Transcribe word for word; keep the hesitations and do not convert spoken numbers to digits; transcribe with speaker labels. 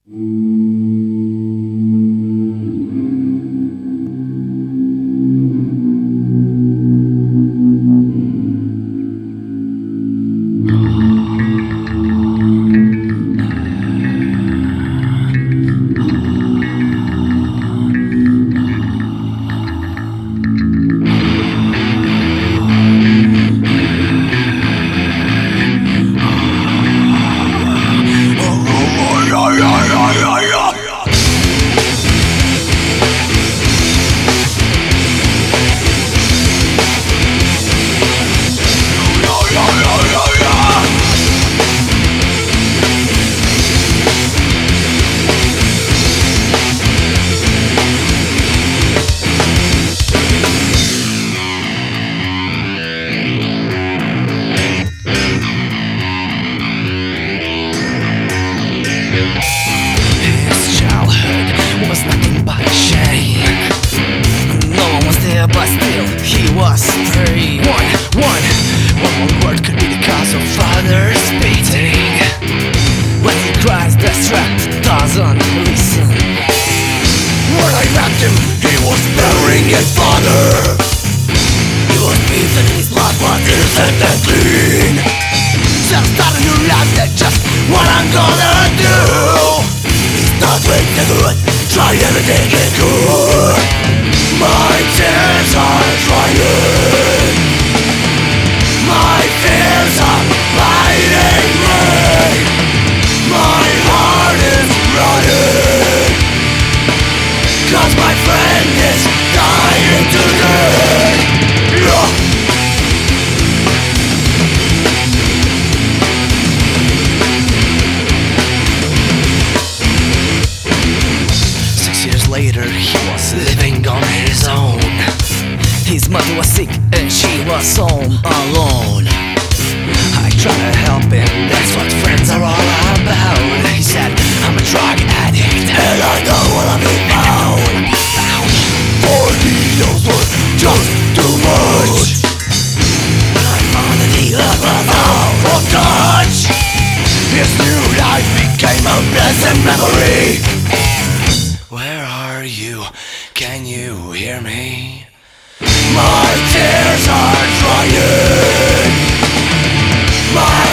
Speaker 1: His childhood was nothing but a shame. No one was there, but still he was free. One, one, one more word could be the cause of father's beating. When he cries, the strap doesn't listen.
Speaker 2: When I met him, he was burying his father. He was beaten in his blood, but innocent and clean. Just start a new life, that's just what I'm gonna do. It's not with the good, try everything it could. My tears are drying, my fears are biting me. My heart is running, cause my friend is dying today. Yeah.
Speaker 1: Later, he was living on his own. His mother was sick and she was home alone. I tried to help him, that's what friends are all about. He said, I'm a drug addict
Speaker 2: and I know what I've been found. Four needles were just too much.
Speaker 1: When I found that he loved my
Speaker 2: out of touch, his new life became a pleasant memory.
Speaker 1: Where are you? Can you hear me?
Speaker 2: My tears are drying, my